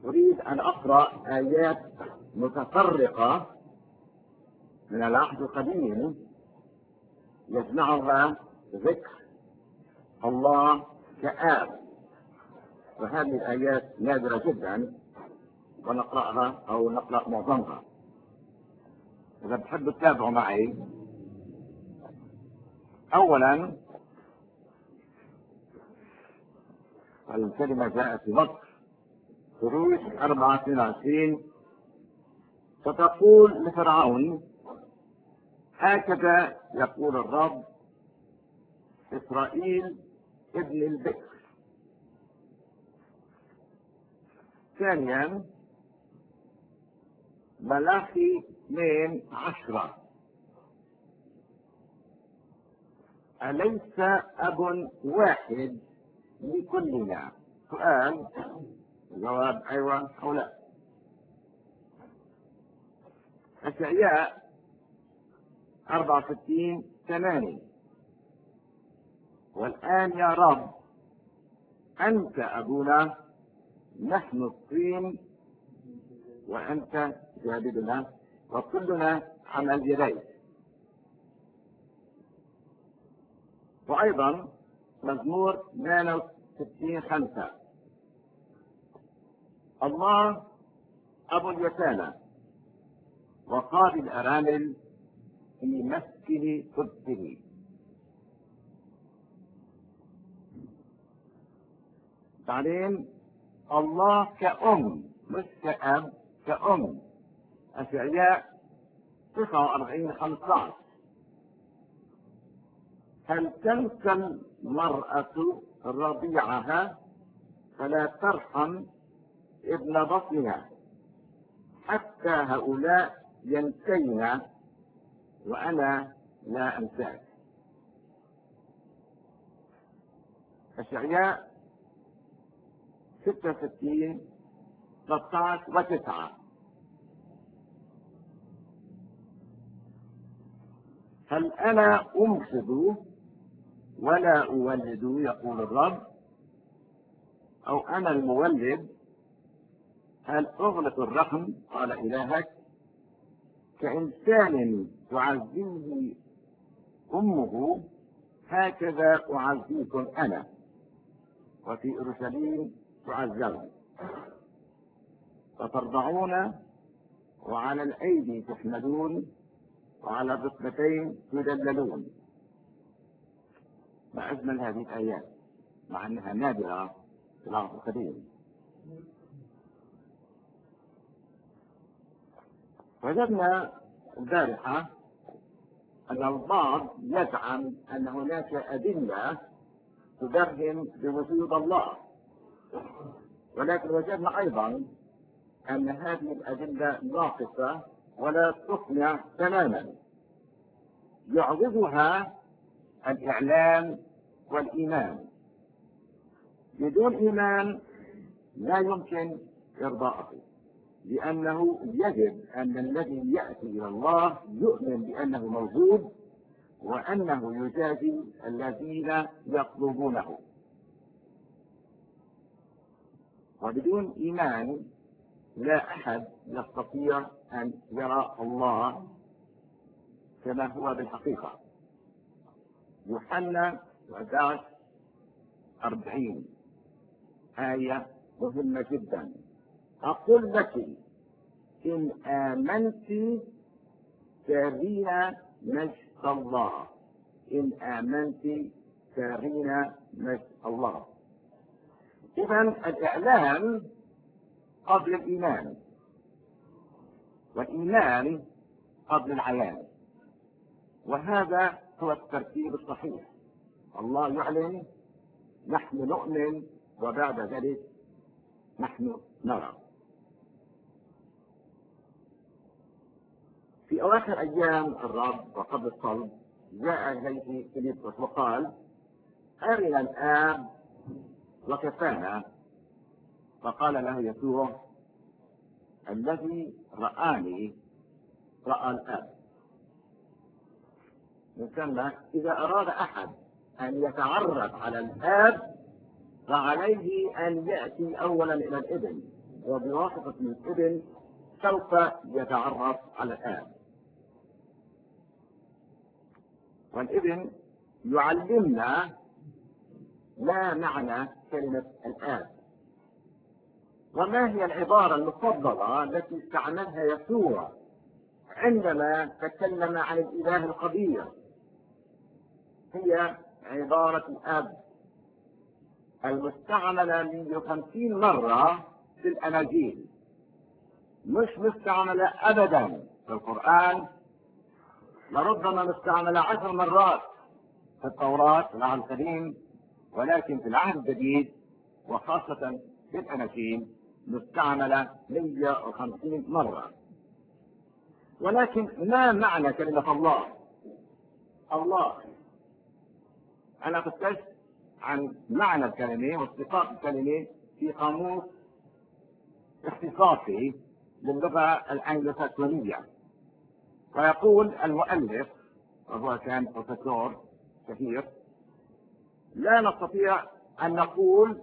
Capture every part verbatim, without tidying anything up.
أريد أن أقرأ آيات متفرقة من العهد القديم يجمعها ذكر الله كآب، وهذه الآيات نادرة جدا ونقرأها أو نقرأ معظمها. إذا بتحبوا تتابعوا معي، أولا الكلمة جاءت في وقت خروج أربعة اثنين وعشرين، فتقول لفرعون: هكذا يقول الرب، إسرائيل ابن البكر. ثانيا ملاخي اثنين عشرة: أليس أب واحد لكلنا؟ سؤال، جواب أيوة أو لا. أشعياء أربعة وستين ثمانية: والآن يا رب أنت أبونا، نحن الطين وأنت جابدنا وكلنا عمل يديك. وأيضا مزمور ثمانية وستين خمسة: الله أبو اليتامى وقاضي الأرامل في مسكن قدسه. بعدين الله كأم، مش كأب، كأم. أشعياء تسعة وأربعين خمسة عشر: هل تنسى المرأة رضيعها فلا ترحم ابن بطنها، حتى هؤلاء ينسين وأنا لا أنساك. أشعياء ستة وستين ثلاثة عشر وتسعة: هل أنا أمسد ولا أولد يقول الرب، أو أنا المولد؟ هل أغلق الرحم قال إلهك؟ كإنسان تعزيه أمه هكذا أعزيكم أنا، وفي أورشليم تعزون، فترضعون وعلى الأيدي تحملون وعلى الركبتين تدللون. ما أجمل هذه الآيات، مع أنها نادرة في العهد القديم. وجدنا البارحة أن البعض يزعم أن هناك أدلة تبرهن بوجود الله، ولكن وجدنا أيضا أن هذه الأدلة ناقصة ولا تقنع تماما، يعوضها الإعلام والإيمان. بدون إيمان لا يمكن إرضاءه، لأنه يجب أن الذي يأتي إلى الله يؤمن بأنه موجود وأنه يجازي الذين يطلبونه. وبدون إيمان لا أحد يستطيع أن يرى الله كما هو بالحقيقة. يوحنا أحد عشر أربعين آية مهمة جدا: أقول لك إن آمنت ترين مجد الله. إن آمنت ترين مجد الله. إذا الإعلام قبل الإيمان، والإيمان قبل العيان، وهذا هو الترتيب الصحيح. الله يعلن، نحن نؤمن، وبعد ذلك نحن نرى. في أواخر أيام الرب وقبل الصلب جاء إليه فيلبس وقال: أرنا الآب وكفانا. فقال له يسوع: الذي رآني رأى الآب. من ثم إذا أراد أحد أن يتعرف على الآب فعليه أن يأتي أولا إلى الابن، وبواسطة الابن سوف يتعرف على الآب. والابن يعلمنا ما معنى كلمة الآب، وما هي العبارة المفضلة التي استعملها يسوع عندما تكلم عن الإله القدير. هي عبارة الآب المستعملة مئة وخمسين مرة في الأناجيل، مش مستعملة أبدا في القرآن، لربما مستعملة عشر مرات في التوراة في العهد القديم، ولكن في العهد الجديد وخاصة في الأناجيل مستعملة مئة وخمسين مرة. ولكن ما معنى كلمة الله؟ الله أنا فتشت عن معنى الكلمة واشتقاق الكلمة في قاموس اختصاصي للغة الأنجلوساكسونية، ويقول المؤلف وهو كان بروفيسور كثير: لا نستطيع أن نقول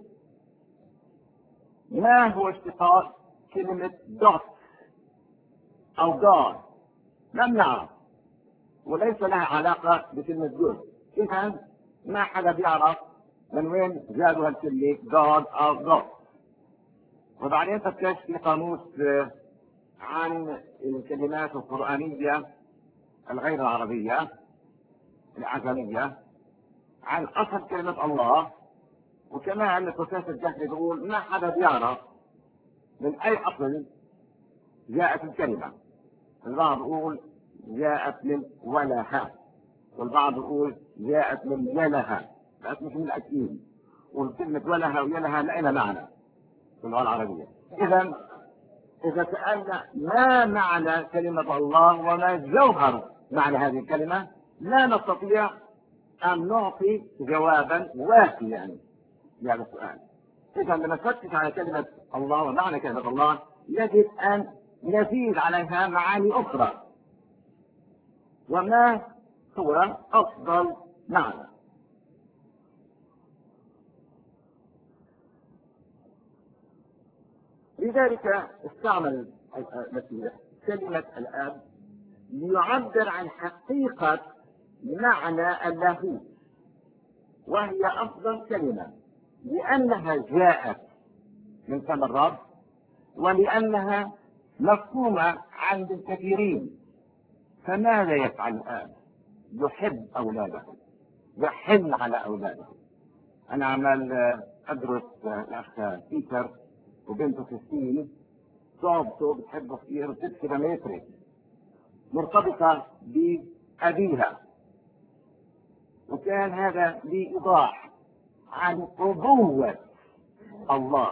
ما هو اشتقاق كلمة دوت أو جاد، لم نعرف، وليس لها علاقة بكلمة جود. إذا ما حدا بيعرف من وين جابوا هالكلمة جاد أو دوت. وبعدين فتشت في قاموس عن الكلمات القرآنية الغير العربية العجمية عن أصل كلمة الله، وكمان البروفيسور الجهلي بيقول ما حدا بيعرف من أي أصل جاءت الكلمة. البعض يقول جاءت من ولها، والبعض يقول جاءت من يلها، بس مش من الأكيد. والكلمة ولها ويلها لها معنى في اللغة العربية. إذا إذا سألنا ما معنى كلمة الله وما جوهر معنى هذه الكلمة، لا نستطيع أن نعطي جوابا وافيا لهذا السؤال. إذا لما نفتش على كلمة الله ومعنى كلمة الله يجب أن نزيد عليها معاني أخرى. وما هو أفضل معنى؟ لذلك استعمل المسيح كلمة الآب ليعبر عن حقيقة معنى اللاهوت، وهي أفضل كلمة لأنها جاءت من فم الرب، ولأنها مفهومة عند الكثيرين. فماذا يفعل الآب؟ يحب أولاده، يحن على أولاده. أنا عمال أدرس الأخ بيتر وبنته كريستين، صعبته بتحبه كثير، ست كيلومتر مرتبطة بأبيها، وكان هذا لإيضاح عن أبوة الله.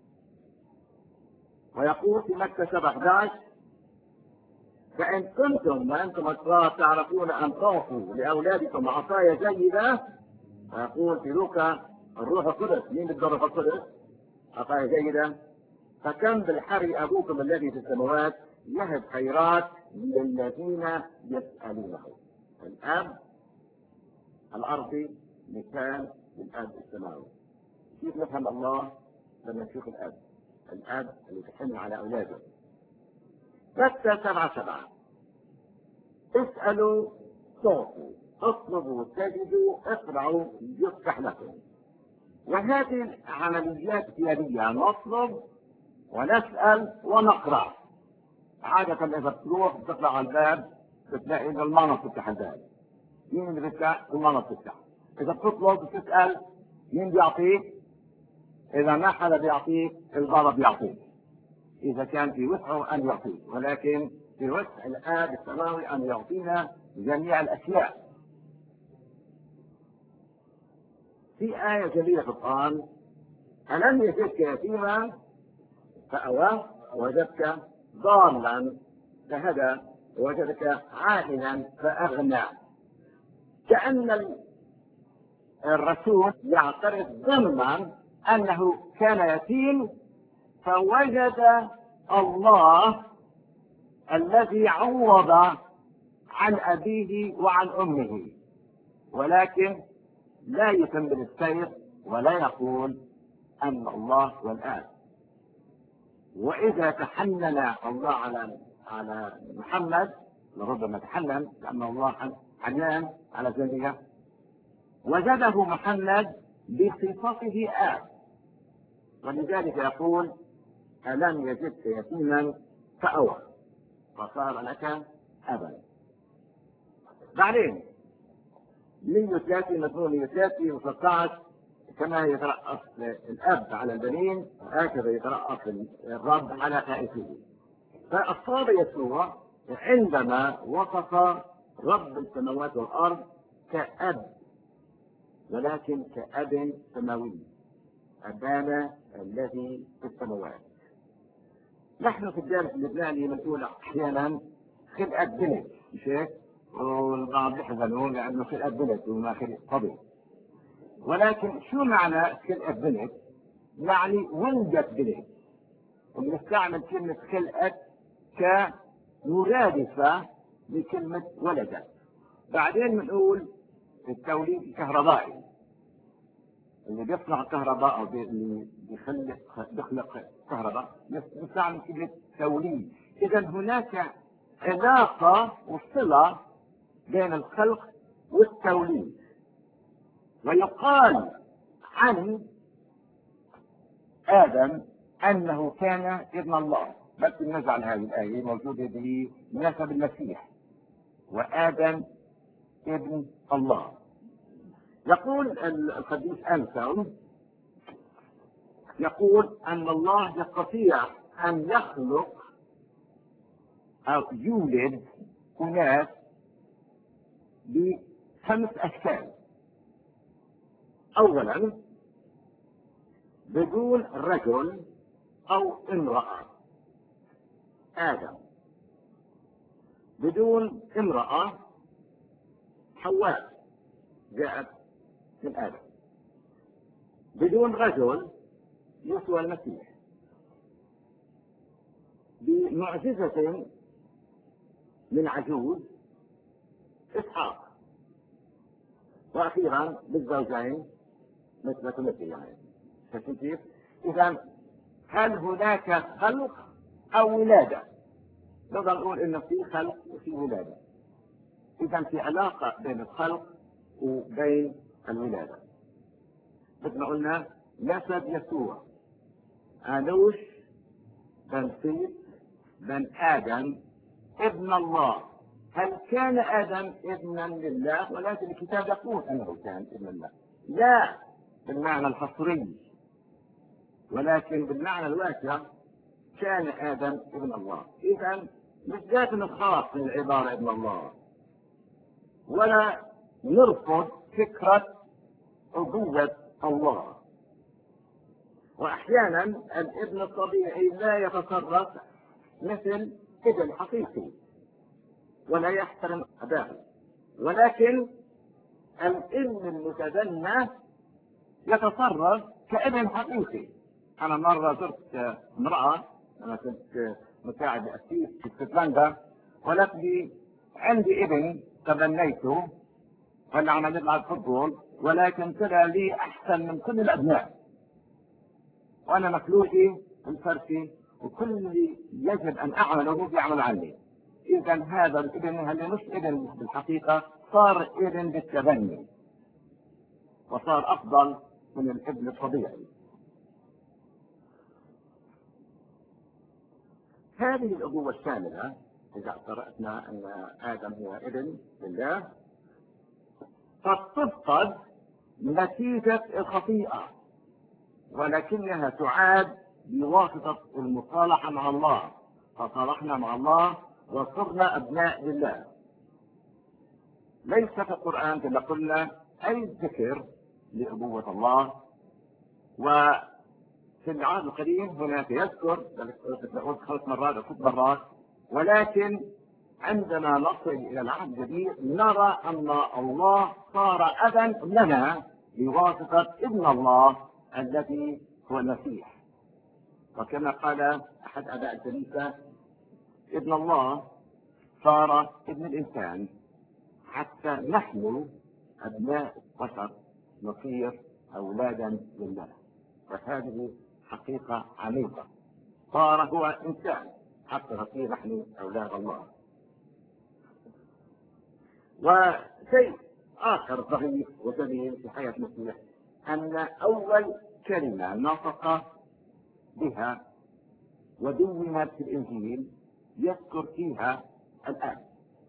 ويقول في مكة سبعة أحد عشر: فإن كنتم وأنتم أشرار تعرفون أن تعطوا لأولادكم عطايا جيدة. ويقول في لوكا: الروح القدس، مين بالروح القدس؟ عطايا جيدة. فكم بالحري أبوكم الذي في السماوات يهب خيرات للذين يسألونه. الأب الأرضي مثال للأب السماوي. كيف نفهم الله لما نشوف الأب؟ الأب اللي يحن على أولاده. متى سبعة سبعة: اسألوا تعطوا، اطلبوا تجدوا، اقرعوا يفتح لكم. وهذه عمليات سيادية، نطلب ونسأل ونقرأ. عادة إذا بتروح بتطلع على الباب بتلاقي إن الماما بتفتح الباب. مين اللي بيفتح؟ الماما بتفتح. إذا بتطلب بتسأل مين بيعطيك؟ إذا ما حدا بيعطيك البابا بيعطيك، إذا كان في وسعه أن يعطيك، ولكن في وسع الآب السماوي أن يعطينا جميع الأشياء. في آية جميلة في القرآن: ألم يجدك يتيما فأوى، وجدك ضالا فهدى، وجدك عائلا فأغنى. كأن الرسول يعترف ضمنا أنه كان يتيم فوجد الله الذي عوض عن أبيه وعن أمه، ولكن لا يكمل السير ولا يقول أن الله هو الآب. وإذا تحنن الله على على محمد لربما تحنن لأن الله حنان على ذلك، وجده محمد بصفته آب، ولذلك يقول ألم يجدك يتيما فأوى فصار لك أبا. بعدين مية وثلاثين مضمون مية وثلاثين وستة عشر كما يترأس الأب على البنين هكذا يترأس الرب على خائفه. فأصاب يسوع عندما وصف رب السماوات والأرض كأب، ولكن كأب سماوي، أبانا الذي في السماوات. نحن في الدارس اللبناني بنقول أحيانا خلقة بنت، مش هيك؟ والبعض يحزنوا لأنه خلقة بنت وما خلق صبي. ولكن شو معنى خلقة بنت؟ يعني ولدت بنت، وبنستعمل كلمة خلقة كمرادفة لكلمة ولدت. بعدين بنقول التوليد الكهربائي اللي بيصنع الكهرباء او اللي بيخلق بيخلق كهرباء نستعمل كلمة توليد. إذا هناك علاقة وصلة بين الخلق والتوليد. ويقال عن آدم أنه كان ابن الله، بس نزعل هذه الآية موجودة بمناسبة المسيح، وآدم ابن الله. يقول القديس أنسون يقول أن الله يستطيع أن يخلق أو يولد أناس بخمس أشكال. أولا بدون رجل أو امرأة، آدم. بدون امرأة، حواء جاءت من آدم. بدون رجل، يسوع المسيح. بمعجزة من عجوز، إسحاق. وأخيرا بالزوجين مثل مثل يعني. كيف؟ إذا هل هناك خلق أو ولادة؟ نقدر نقول إنه في خلق وفي ولادة. إذا في علاقة بين الخلق وبين الولادة. مثل ما قلنا نسب يسوع آنوش بن سيد بن آدم ابن الله. هل كان آدم ابنا لله؟ ولكن الكتاب يقول أنه كان ابن الله، لا بالمعنى الحصري، ولكن بالمعنى الواسع كان آدم ابن الله. إذا مش ذات الخاص من العبارة ابن الله، ولا نرفض فكرة أبوة الله. وأحيانا الابن الطبيعي لا يتصرف مثل ابن حقيقي ولا يحترم أباه، ولكن الابن المتبنى يتصرف كابن حقيقي. أنا مرة زرت امرأة، أنا كنت مساعد أسيس في اسكتلندا، ولكن لي عندي ابن تبنيته ولا عم نلعب فوتبول، ولكن طلع لي أحسن من كل الأبناء، وأنا مخلوقي الفرسي وكل اللي يجب أن أعمله هو يعمل عني. إذا هذا الابن اللي مش ابن بالحقيقة صار ابن بالتبني، وصار أفضل من الابن الطبيعي. هذه الأبوة الشاملة إذا اعترفنا أن آدم هو ابن لله قد تفقد نتيجة الخطيئة، ولكنها تعاد بواسطة المصالحة مع الله، فصالحنا مع الله وصرنا أبناء لله. ليس في القرآن كما قلنا أي ذكر لأبوة الله، وفي العهد القديم هناك يذكر خمس مرات أو ست مرات، ولكن عندما نصل إلى العهد الجديد نرى أن الله صار أبا لنا بواسطة ابن الله الذي هو المسيح. وكما قال أحد آباء الكنيسة ابن الله صار ابن الإنسان حتى نحن أبناء بشر نصير أولادا لله. وهذه حقيقة عميقة صار هو إنسان حتى نصير نحن أولاد الله. وشيء آخر ظريف وجميل في حياة المسيح أن أول كلمة نطق بها ودونت في الإنجيل يذكر فيها الآب: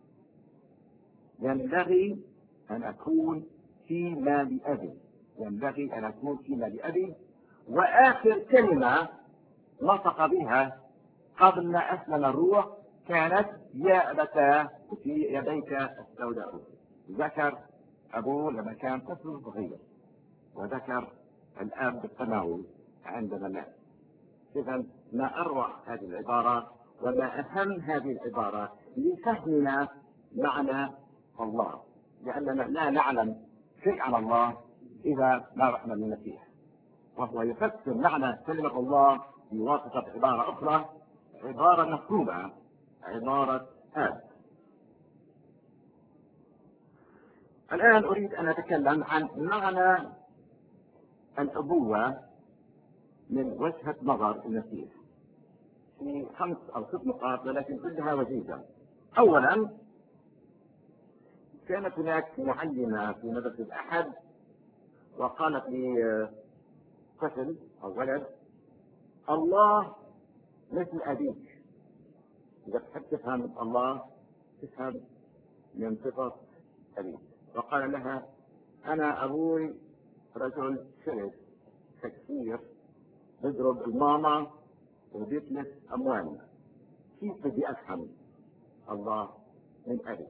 ينبغي أن أكون فيما لأبي، ينبغي أن أكون فيما لأبي. وآخر كلمة نطق بها قبل ما أسلم الروح كانت: يا أبتاه في يديك السوداء. ذكر أبوه لما كان طفل صغير، وذكر الآب السماوي عندما مات. إذا ما أروع هذه العبارة وما أهم هذه العبارة لفهمنا معنى الله، لأننا لا نعلم شيء عن الله إذا ما رحنا للمسيح، وهو يفسر معنى كلمة الله بواسطة عبارة أخرى، عبارة مفهومة، عبارة آب. الآن أريد أن أتكلم عن معنى الأبوة من وجهة نظر المسيح في خمس أو ست نقاط، ولكن كلها وجيزة. أولا، كانت هناك معلمة في مدرسة أحد وقالت لي طفل أو ولد: الله مثل أبيك. إذا تحب تفهم الله تفهم من صفة أبيك. وقال لها: أنا أبوي رجل شرس تكسير، يضرب الماما وبيتلف أموالنا، كيف بدي أفهم الله من أبي؟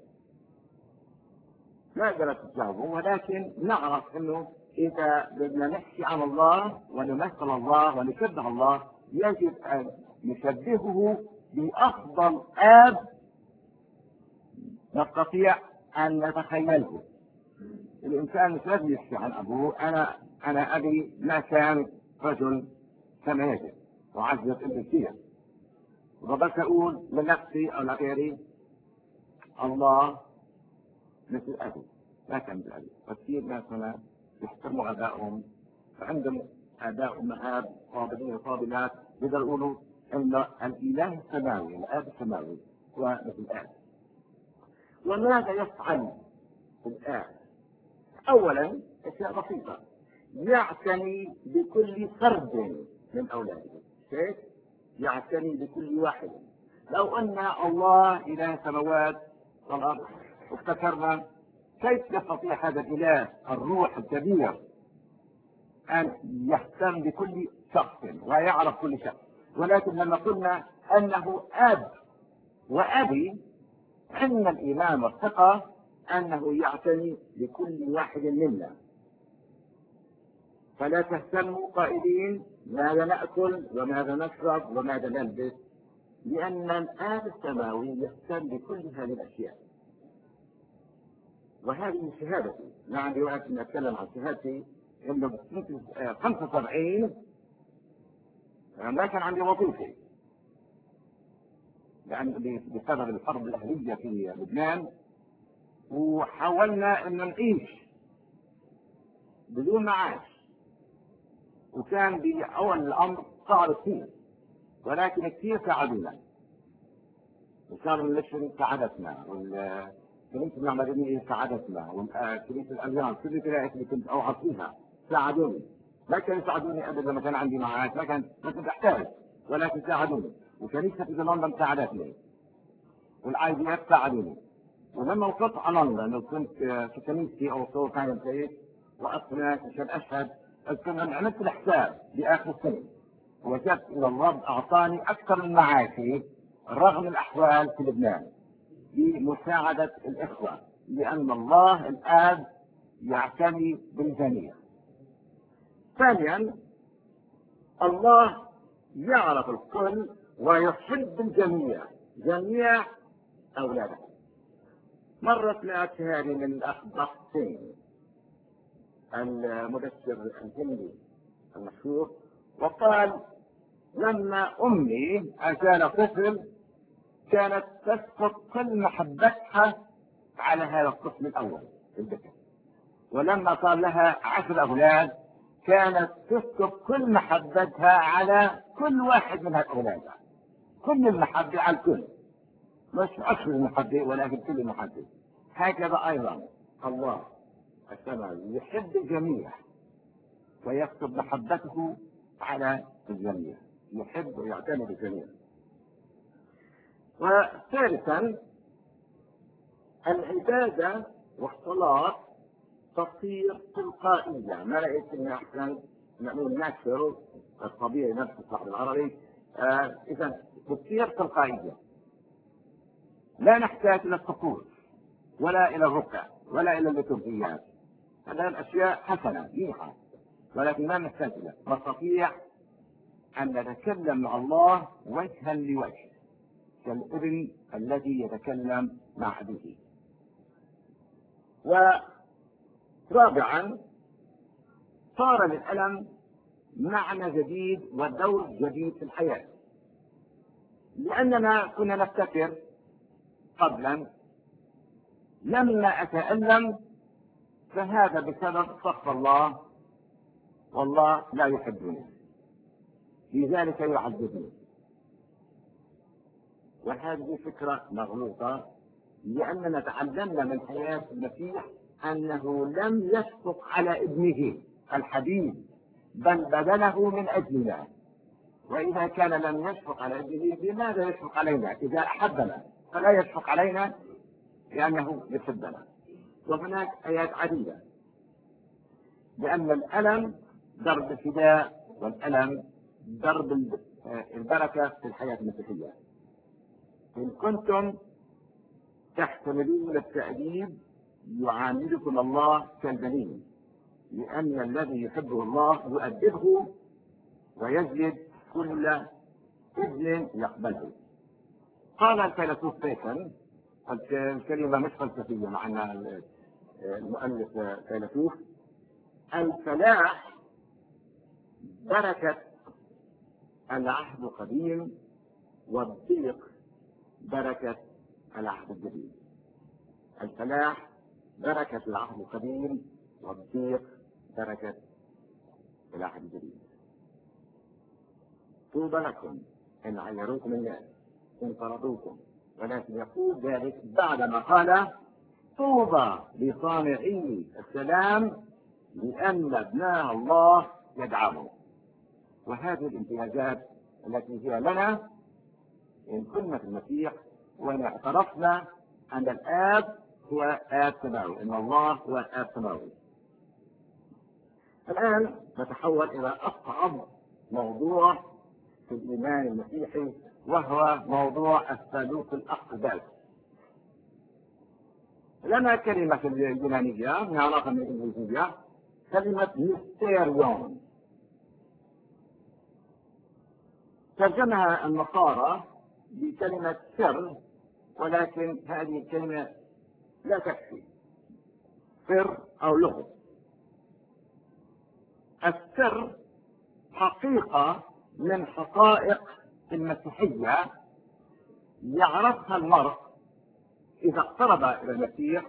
ما قدرت تجاوبه، ولكن نعرف أنه إذا بدنا نحكي عن الله ونمثل الله ونشبه الله يجب أن نشبهه بأفضل آب نستطيع أن نتخيله. الإنسان مش لازم يحكي عن أبوه: أنا أنا أبي ما كان رجل كما يجب وعزز ابن كثير، وبس أقول لنفسي أو لغيري الله مثل أبي، لا كان مثل أبي. وكثير ناس هنا يحترموا آبائهم، فعندهم آباء وأمهات فاضلين وفاضلات يقدروا يقولوا أن الإله السماوي الآب السماوي هو مثل الآب. وماذا يفعل الآب؟ أولا أشياء بسيطة: يعتني بكل فرد من أولاده. كيف؟ يعتني بكل واحد. لو أن الله إله السماوات والأرض وافتكرنا كيف يستطيع هذا الإله الروح الكبير أن يهتم بكل شخص ويعرف كل شخص؟ ولكن لما قلنا أنه أب وأبي، عندنا الإيمان والثقة أنه يعتني بكل واحد منا. فلا تهتموا قائلين ماذا نأكل وماذا نشرب وماذا نلبس، لأن الآب السماوي يهتم بكل هذه الأشياء. وهذه شهادتي. ما عندي وقت أن أتكلم عن شهادتي، إنه بسنة خمسة وسبعين ما كان عندي وظيفة، لأن بسبب الحرب الأهلية في لبنان، وحاولنا أن نعيش بدون معاش، وكان بأول الأمر صعب كثير، ولكن كثير ساعدونا. وكان المشن ساعدتنا، والكنيسة المعمدانية ساعدتنا، والكنيسة الأليان كل الكنائس اللي كنت أوعظ فيها ساعدوني. ما كانوا يساعدوني أبدا لما كان عندي معاش، ما كان ما كنت أحتاج، ولكن ساعدوني. وكنيسة في لندن ساعدتني، والعائلات ساعدوني. ولما وصلت على لندن وكنت في كنيستي أو صور كانت زي وأصلا عشان أشهد، عملت الحساب بآخر السنة وجدت أن الرب أعطاني أكثر من معاشي رغم الأحوال في لبنان بمساعدة الإخوة، لأن الله الآب يعتني بالجميع. ثانيا، الله يعرف الكل ويحب الجميع، جميع أولاده. مرة سمعت هذه من الأخ بختين المبشر الهندي المشهور، وقال: لما أمي أزال طفل كانت تسقط كل محبتها على هذا الطفل الأول في البيت، ولما صار لها عشر أولاد كانت تسقط كل محبتها على كل واحد من هؤلاء، كل المحبة على الكل، مش أكثر المحبة ولكن كل المحبة. هكذا أيضا الله السماوي يحب الجميع ويكتب محبته على الجميع، يحب ويعتني بالجميع. وثالثا العبادة والصلاة تصير تلقائية، ما رأيت إن أحسن نقول نكسر الطبيعي نفس الصح بالعربي. آه إذا تصير تلقائية، لا نحتاج إلى الطقوس ولا إلى الركع ولا إلى الليتورجيات. هذه الأشياء حسنة منيحة ولكن ما نحتاج لها. نستطيع أن نتكلم مع الله وجها لوجه كالابن الذي يتكلم مع أبيه. ورابعا صار للألم معنى جديد ودور جديد في الحياة، لأننا كنا نفتكر قبلا لما أتألم فهذا بسبب سخط الله والله لا يحبني لذلك يعذبني. وهذه فكرة مغلوطة، لأننا تعلمنا من حياة المسيح أنه لم يشفق على ابنه الحبيب بل بذله من أجلنا. وإذا كان لم يشفق على ابنه لماذا يشفق علينا؟ إذا أحبنا فلا يشفق علينا لأنه يحبنا. وهناك آيات عديدة، لأن الألم درب الفداء والألم درب البركة في الحياة المسيحية. إن كنتم تحتملون التأديب يعاملكم الله كالبنين، لأن الذي يحبه الله يؤدبه ويجلد كل ابن يقبله. قال الفيلسوف بيكن، الكلمة مش فلسفية مع أن المؤلف فيلسوف، الفلاح بركة العهد القديم والضيق بركة العهد الجديد. الفلاح بركة العهد القديم والضيق بركة العهد الجديد. طوبى لكم إن عيروكم الناس إن طردوكم، ولكن يقول ذلك بعدما قال طوبى لصانعي السلام لأن أبناء الله يدعموا. وهذه الامتيازات التي هي لنا إن كنا في المسيح وإن اعترفنا أن الآب هو آب سماوي، أن الله هو آب سماوي. الآن نتحول إلى أصعب موضوع في الإيمان المسيحي، وهو موضوع الثالوث الأقدس. لنا كلمة في اليونانية نعرفها من الإنجليزية، كلمة ميستيريون، ترجمها النصارى بكلمة سر، ولكن هذه الكلمة لا تكفي. سر أو لغز. السر حقيقة من حقائق المسيحية يعرفها المرء إذا اقترب إلى المسيح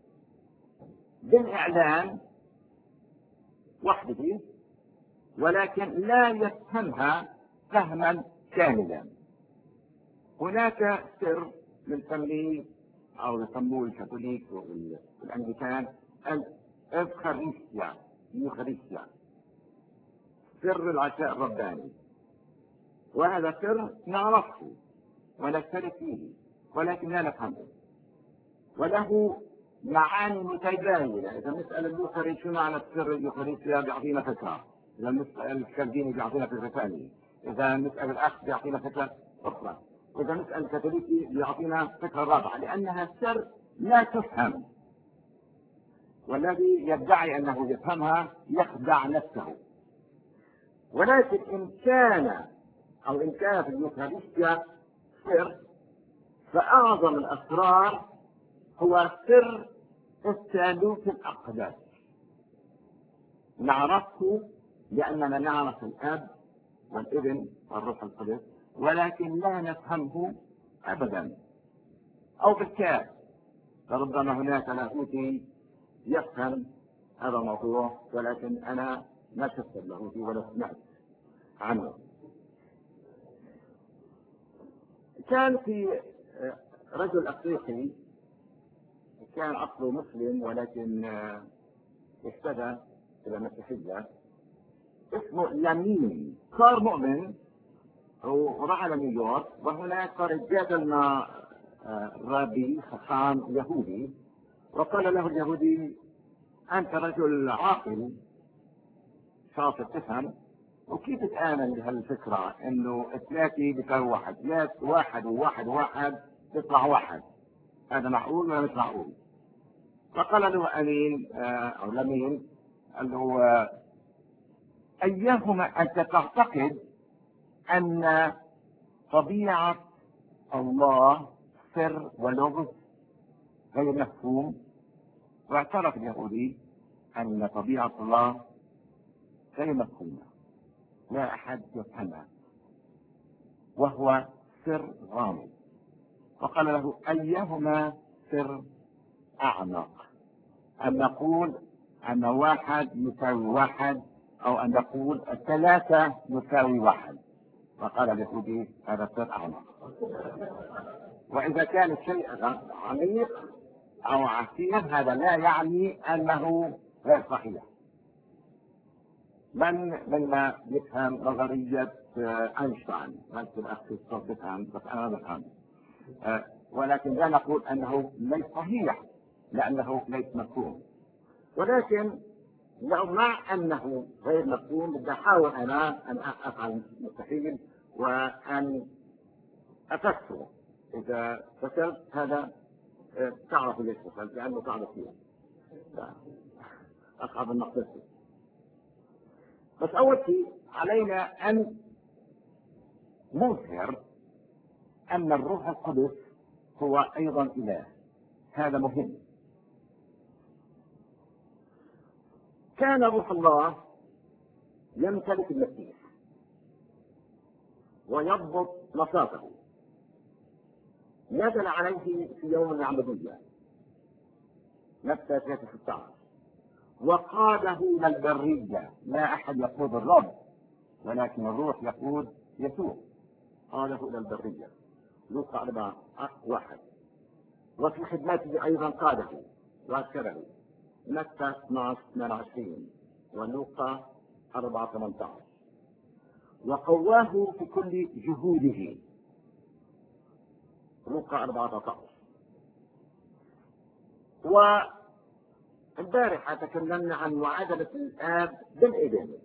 بالإعلان وحده، ولكن لا يفهمها فهما كاملا. هناك سر بنسميه أو يسموه الكاثوليك والأنجليكان الإفخارستيا، اليوخارستيا، سر العشاء الرباني. وهذا سر نعرفه ونشترك فيه ولكن لا نفهمه، وله معاني متباينة. إذا نسأل اليوخارستيا شو معنى سر اليوخارستيا بيعطينا فكرة، إذا نسأل الكالفيني بيعطينا فكرة ثانية، إذا نسأل الأخ بيعطينا فكرة أخرى، إذا نسأل الكاثوليكي بيعطينا فكرة رابعة، لأنها سر لا تفهم، والذي يدعي أنه يفهمها يخدع نفسه. ولكن إن كان أو إن كان في اليوخارستيا سر، فأعظم الأسرار هو سر الثالوث الأقدس. نعرفه لأننا نعرف الأب والابن والروح القدس، ولكن لا نفهمه أبدا. أو بالكاد، فربما هناك لاهوتي يفهم هذا الموضوع، ولكن أنا ما شفت اللاهوتي ولا سمعت عنه. كان في رجل أفريقي كان أصله مسلم ولكن اهتدى إلى المسيحية، اسمه لامين، صار مؤمن وراح على نيويورك، وهناك صار يتجادل مع رابي خخام يهودي، وقال له اليهودي: أنت رجل عاقل شاطر تفهم، وكيف تآمن بهالفكرة إنه ثلاثة بيساوي واحد، ثلاث واحد وواحد وواحد يطلع واحد، هذا معقول ولا مش معقول؟ فقال له أمين أو لمين، قال له: أيهما أنت تعتقد أن طبيعة الله سر ولغز غير مفهوم؟ واعترف اليهودي أن طبيعة الله غير مفهومة، لا أحد يفهمها، وهو سر غامض. فقال له: أيهما سر أعمق، أن نقول أن واحد يساوي واحد، أو أن نقول ثلاثة يساوي واحد؟ فقال اليهودي: هذا سر أعمق. وإذا كان الشيء عميق أو عسير هذا لا يعني أنه غير صحيح. من منا يفهم نظرية أينشتاين؟ ممكن الأخ يفهم بس أنا ما بفهم، ولكن لا نقول أنه ليس صحيح لأنه ليس مفهوم، ولكن لو مع أنه غير مفهوم بدي أحاول أنا أن أفعل مستحيل وأن أفسره. إذا فشلت هذا تعرف ليش فشلت، لأنه تعرف فيه أصعب النقطة. بس أول شيء علينا أن نظهر أن الروح القدس هو أيضا إله، هذا مهم. كان روح الله يمتلك المسيح ويضبط نشاطه، نزل عليه في يوم العمودية متى ثلاثة ستة عشر وقاده إلى البرية. لا أحد يقود الرب ولكن الروح يقود يسوع، قاده إلى البرية لوقا أربعة واحد. وفي خدمته أيضا قاده وأرسله متى اثناشر اثنين وعشرين ولوقا أربعة ثمانية عشر. وقواه في كل جهوده لوقا أربعة عشر. والبارحة تكلمنا عن معادلة الآب بالابن،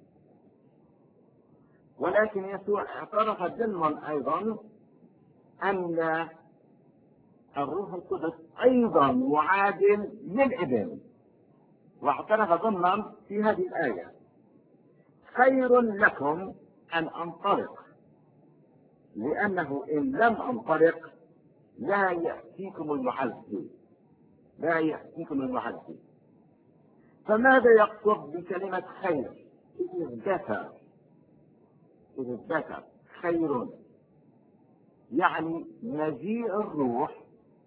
ولكن يسوع اعترف ضمنا أيضا أن الروح القدس أيضا معادل للابن، واعترف ضمنا في هذه الآية: خير لكم أن أنطلق، لأنه إن لم أنطلق لا يأتيكم المعزي، لا يأتيكم المعزي. فماذا يقصد بكلمة خير؟ الذكر، الذكر خير، يعني مجيء الروح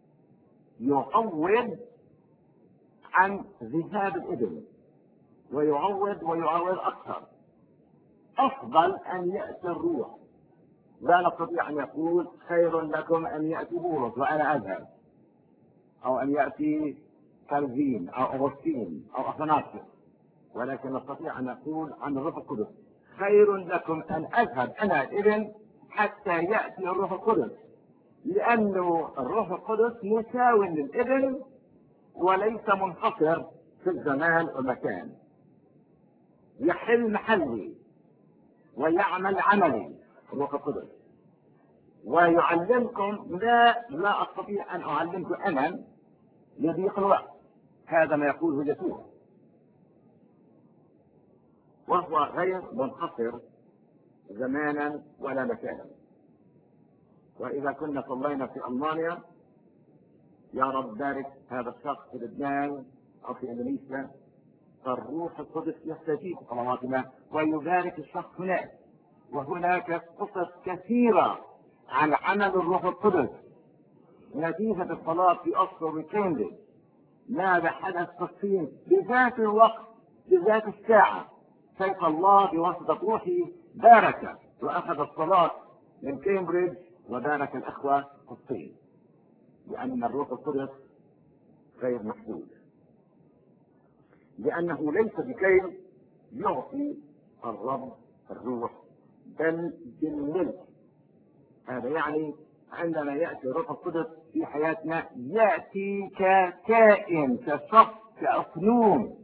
يعوض عن ذهاب الابن، ويعوض ويعوض أكثر. أفضل أن يأتي الروح، لا نستطيع أن يقول خير لكم أن يأتي بولس وأنا أذهب، أو أن يأتي كالفين أو أغسطين أو أثناسيوس، ولكن نستطيع أن نقول عن الروح القدس خير لكم أن أذهب أنا الابن حتى يأتي الروح القدس، لأنه الروح القدس مساو للابن وليس منحصر في الزمان والمكان، يحل محلي ويعمل عملي الروح القدس، ويعلمكم لا لا أستطيع أن أعلمكم أنا لضيق الوقت. هذا ما يقوله يسوع، وهو غير منحصر زمانا ولا مكانا. وإذا كنا صلينا في ألمانيا: يا رب بارك هذا الشخص في لبنان أو في إندونيسيا، فالروح القدس يستجيب صلواتنا ويبارك الشخص هناك. وهناك قصص كثيرة عن عمل الروح القدس نتيجة الصلاة في أوسلو وكامبريدج. ماذا حدث في الصين بذات الوقت بذات الساعة؟ كيف الله بواسطة روحه بارك وأخذ الصلاة من كامبريدج وبارك الأخوة قسطين، لأن الروح القدس غير محدود، لأنه ليس بكي يعطي الرب الروح بل بالملك. هذا يعني عندما يأتي الروح القدس في حياتنا يأتي ككائن، كشخص، كأفنون،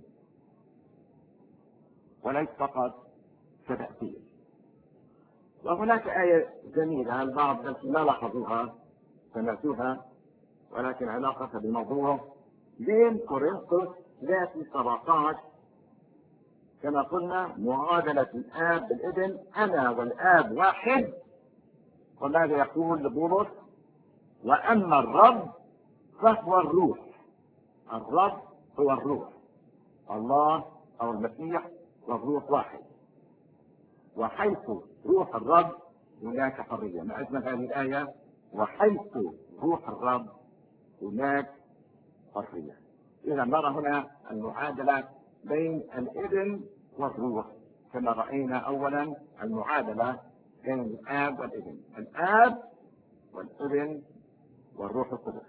وليس فقط كتأثير. وهناك آية جميلة البعض لا لاحظوها سمعتوها، ولكن علاقتها بالموضوع بين كورنثوس ثلاثة سبعة عشر. كما قلنا معادلة الآب بالابن، أنا والآب واحد. وماذا يقول لبولس؟ وأما الرب فهو الروح. الرب هو الروح، الله أو المسيح والروح واحد، وحيث روح الرب هناك حرية. ما أجمل هذه الآية، وحيث روح الرب هناك حرية. إذا نرى هنا المعادلة بين الابن والروح، كما رأينا أولا المعادلة بين الآب والابن، الآب والابن والروح القدس.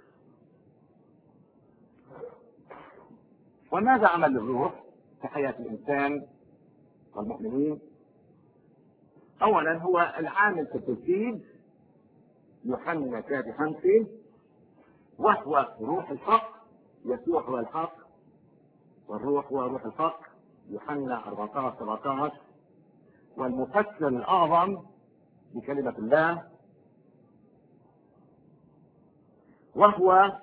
وماذا عمل الروح في حياة الإنسان والمؤمنين؟ أولا هو العامل في التجديد، يوحنا ثلاثة خمسة، وهو روح الحق، يسوع هو الحق والروح هو روح الحق، يوحنا أربعة عشر سبعة عشر. والمفسر الأعظم بكلمة الله، وهو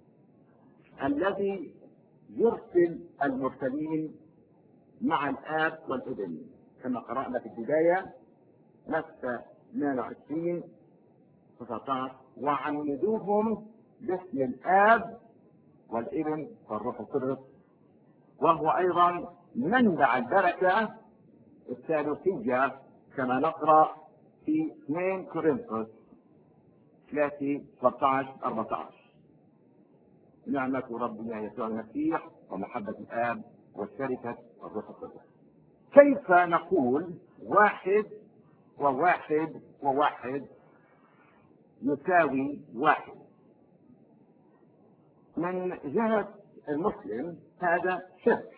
الذي يرسل المرسلين مع الآب والابن، كما قرأنا في البداية متى اثنين وعشرين تسعة عشر، وعمدوهم باسم الآب والابن والروح القدس، وهو أيضا منبع البركة الثالوثية، كما نقرأ في اثنين كورنثوس ثلاثة ثلاثة عشر أربعة عشر. نعمة ربنا يسوع المسيح ومحبة الآب والشركة والروح القدس. كيف نقول واحد وواحد وواحد يساوي واحد؟ من جهة المسلم هذا شرك،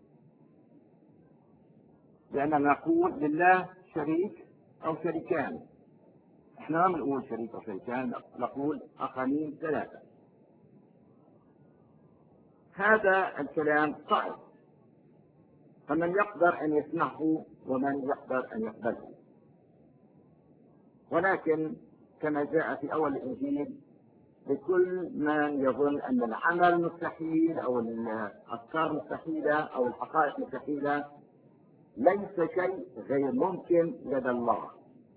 لأننا نقول لله شريك أو شريكان. احنا ما نقول شريك أو شريكان، نقول أقانيم ثلاثة. هذا الكلام صعب، فمن يقدر أن يسمعه ومن يقدر أن يقبله. ولكن كما جاء في أول الإنجيل، لكل من يظن أن العمل مستحيل أو الأفكار مستحيلة أو الحقائق مستحيلة، ليس شيء غير ممكن لدى الله.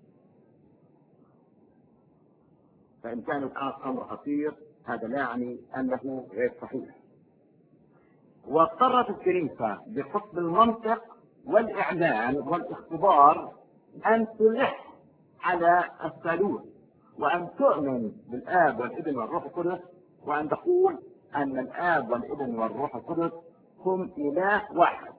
فإن كان الآن أمر خطير، هذا لا يعني أنه غير صحيح. واضطرت الكنيسة بحكم المنطق والإعلان والاختبار أن تلح على الثالوث، وأن تؤمن بالآب والابن والروح القدس، وأن تقول أن الآب والابن والروح القدس هم إله واحد.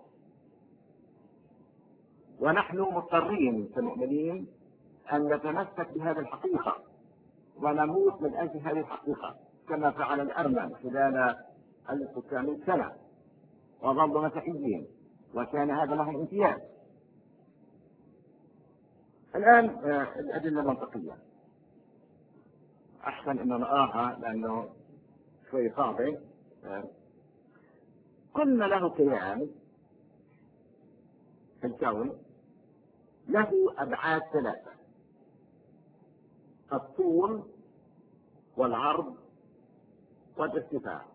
ونحن مضطرين كمؤمنين أن نتمسك بهذه الحقيقة ونموت من أجل هذه الحقيقة، كما فعل الأرمن خلال ألف وتسعمائة سنة وظلوا مسيحيين، وكان هذا لهم امتياز. الآن الأدلة المنطقية أحسن أن نراها لأنه شوي صعبة. كل له كيان في الكون له أبعاد ثلاثة: الطول والعرض والارتفاع.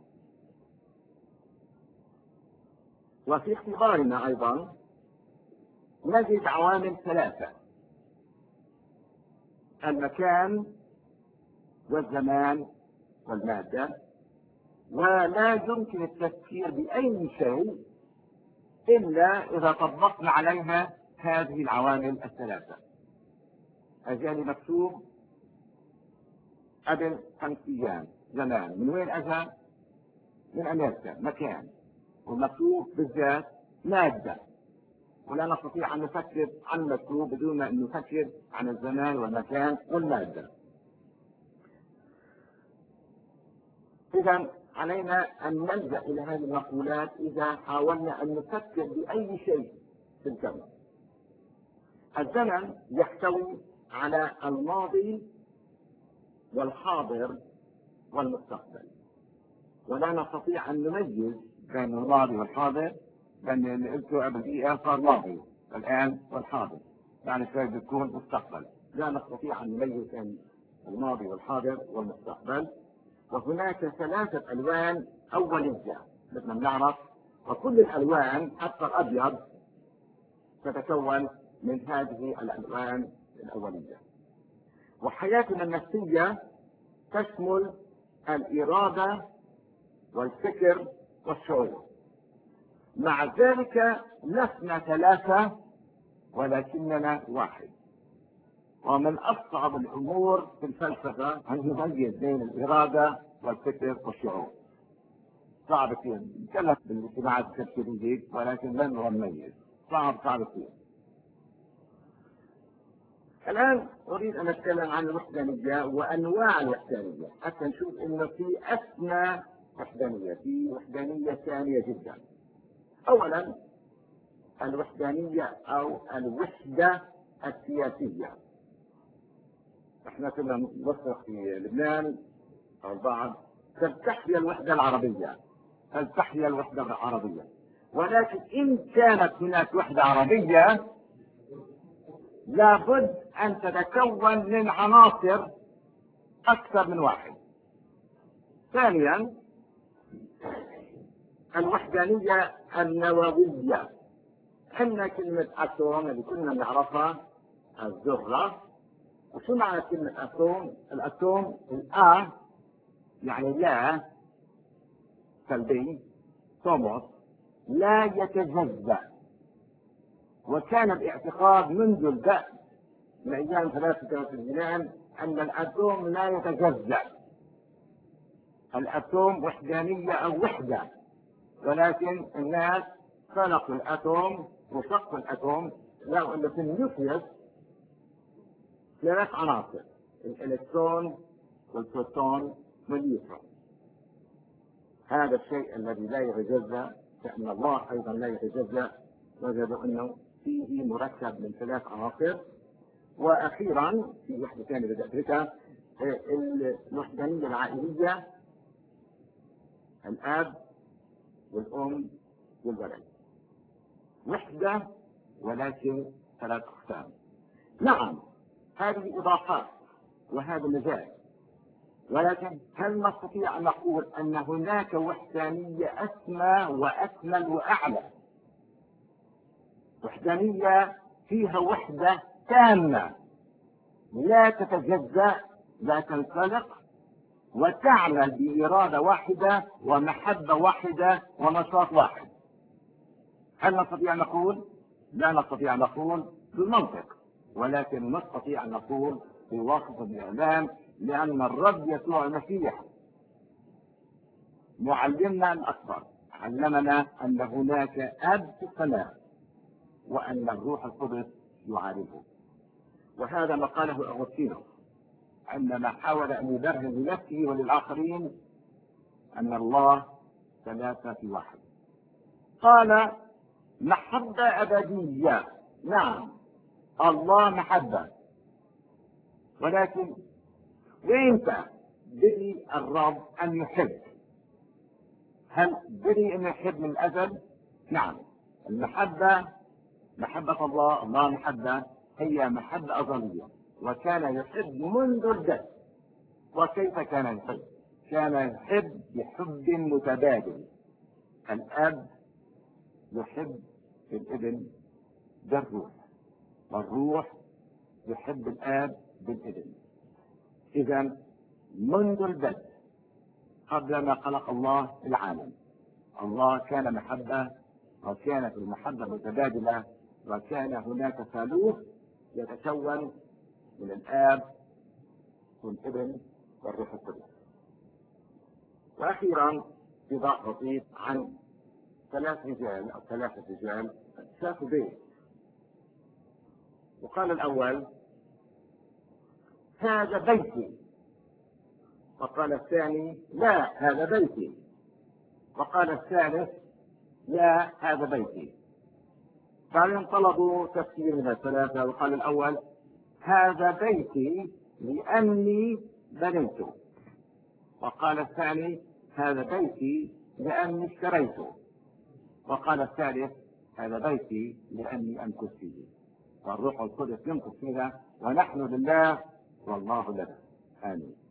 وفي اختبارنا أيضا نجد عوامل ثلاثة: المكان والزمان والمادة. ولا يمكن التفكير بأي شيء إلا إذا طبقنا عليها هذه العوامل الثلاثة. أجاني مكتوب قبل خمس أيام زمان، من وين أجا؟ من أمريكا، مكان. والمكتوب بالذات مادة، ولا نستطيع أن نفكر عن المكتوب بدون أن نفكر عن الزمان والمكان والمادة. إذا علينا أن نلجأ إلى هذه المقولات إذا حاولنا أن نفكر بأي شيء في الكون. الزمن يحتوي على الماضي والحاضر والمستقبل، ولا نستطيع أن نميز بين الماضي والحاضر، لأن اللي قلته قبل دقيقة صار ماضي الآن والحاضر، يعني سوف يكون مستقبل. لا نستطيع أن نميز بين الماضي والحاضر والمستقبل. وهناك ثلاثة ألوان أولية مثل ما نعرف، وكل الألوان حتى الأبيض تتكون من هذه الألوان الأولية. وحياتنا النفسية تشمل الإرادة والفكر والشعور. مع ذلك لسنا ثلاثة ولكننا واحد. ومن أصعب الأمور في الفلسفة أن نميز بين الإرادة والفكر والشعور. صعب كثير، نتكلم بالاجتماعات التفكيرية ولكن لن نميز، صعب صعب كثير. الآن أريد أن أتكلم عن الوحدانية وأنواع الوحدانية حتى نشوف إنه في أسمى وحدانية، في وحدانية ثانية جدا. أولا الوحدانية أو الوحدة السياسية. احنا كنا نوثق في لبنان أو البعض تحيا الوحدة العربية، تحيا الوحدة العربية، ولكن إن كانت هناك وحدة عربية لابد أن تتكون من عناصر أكثر من واحد. ثانيا الوحدانية النووية. عندنا كلمة أتوم اللي كنا نعرفها الذرة. وشو معنى كلمة أتوم؟ الأتوم الآ يعني لا سلبي، توموس لا يتجزأ. وكان الاعتقاد منذ البدء من أيام فلاسفة اليونان أن الأتوم لا يتجزأ. الأتوم وحدانية أو وحدة، ولكن الناس خلقوا الأتوم وشقوا الأتوم، لو أن في النيوكليوس ثلاث عناصر: الإلكترون والبروتون والنيوترون. هذا الشيء الذي لا يتجزأ، فإن الله أيضا لا يتجزأ، وجدوا أنه فيه مركب من ثلاث عناصر. وأخيرا في وحدة ثانية بدأت بها الوحدانية العائلية، الأب والأم والولد. وحدة ولكن ثلاث أقسام. نعم هذه إضافات وهذا مجال، ولكن هل نستطيع أن نقول أن هناك وحدانية أسمى وأكمل وأعلى؟ وحدانية فيها وحدة تامة لا تتجزأ، لا تنخلق، وتعمل بإرادة واحدة ومحبة واحدة ونشاط واحد. هل نستطيع أن نقول؟ لا نستطيع أن نقول بالمنطق، ولكن نستطيع أن نقول بواسطة الإعلام، لأن الرب يسوع المسيح معلمنا الأكبر علمنا أن هناك أب في السماء وأن الروح القدس يعالجه. وهذا ما قاله أغسطينوس عندما حاول أن يبرهن لنفسه وللآخرين أن الله ثلاثة في واحد. قال محبة أبدية. نعم الله محبة، ولكن وإمتى بدي الرب أن يحب؟ هل بدي أن يحب من الأزل؟ نعم. المحبة محبة الله، الله محبة، هي محبة أزلية، وكان يحب منذ البدء. وكيف كان يحب؟ كان يحب بحب متبادل. الأب يحب الابن بالروح، والروح يحب الآب بالابن. إذا منذ البدء قبل ما خلق الله العالم، الله كان محبة، وكانت المحبة متبادلة، وكان هناك ثالوث يتكون من الآب والابن والروح القدس. وأخيرا إضافة بسيط عن ثلاث رجال أو ثلاثة رجال شافوا بيت، وقال الأول هذا بيتي وقال الثاني لا هذا بيتي. وقال الثالث لا هذا بيتي. بعدين طلبوا تفسير من الثلاثة، وقال الأول هذا بيتي لأني بنيته. وقال الثاني هذا بيتي لأني اشتريته. وقال الثالث هذا بيتي لأني أمكث فيه. والروح القدس يمكث فينا ونحن لله والله لنا. آمين.